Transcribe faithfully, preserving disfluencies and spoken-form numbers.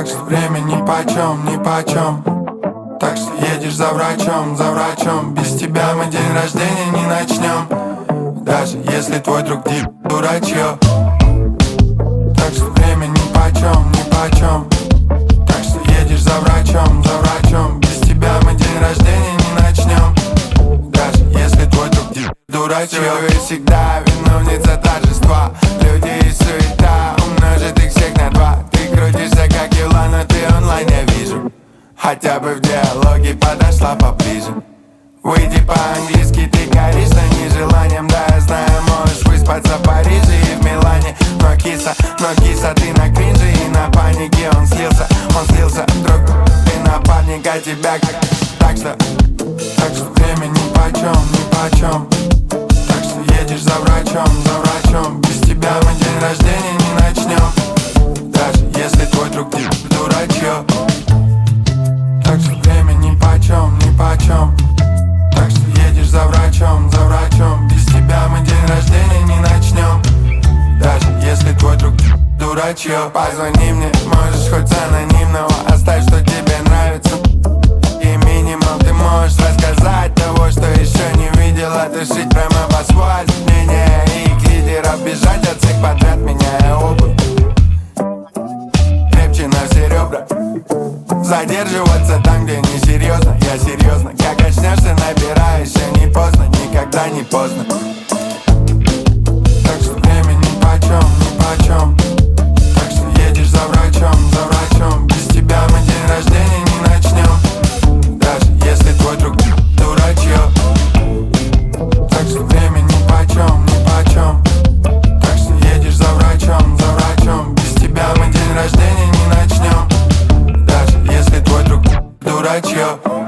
Так что время нипочем, нипочем. Так что едешь за врачом, за врачом. Без тебя мы день рождения не начнем, даже если твой друг дип дурачье. Так что время нипочем, нипочем. Так что едешь за врачом, за врачом. Без тебя мы день рождения не начнем, даже если твой друг дип дурачье. Ты всегда виновница торжества. Люди и суета умножит их всех на два. Ты крутишься как юла, но ты онлайн, я вижу. Хотя бы в диалоге подошла поближе. Выйди по-английски, ты горишь, но не желанием. Да, я знаю, можешь выспаться в Париже и в Милане. Но киса, но киса, ты на кринже и на панике. Он слился, он слился, друг, ты напарник, а тебя как. Так что, так что время нипочем, нипочем. Так что едешь за врачом, за врачом. Без тебя мы день рождения не начнем, даже если твой друг дип дурачье. Так что время нипочем, нипочем. Так что едешь за врачом, за врачом. Без тебя мы день рождения не начнем, даже если твой друг дурачье. Позвони мне, можешь хоть анонимного. Оставь, что тебе нравится, и минимум ты можешь рассказать того, что еще не видела. Дышить прямо по асфальту, мнение и к лидеров бежать от всех подряд, меняя обувь. Крепче на все ребра. Задерживаться там, где не серьезно, я серьезно. Как очнешься, набирай, еще не поздно, никогда не поздно. Так что время нипочем, нипочем. Так что едешь за врачом, за врачом. Без тебя мы день рождения не начнем, даже если твой друг дурачье. Так что время нипочем, нипочем. Так что едешь за врачом, за врачом. Без тебя мы день рождения не начнем, даже если твой друг дурачье.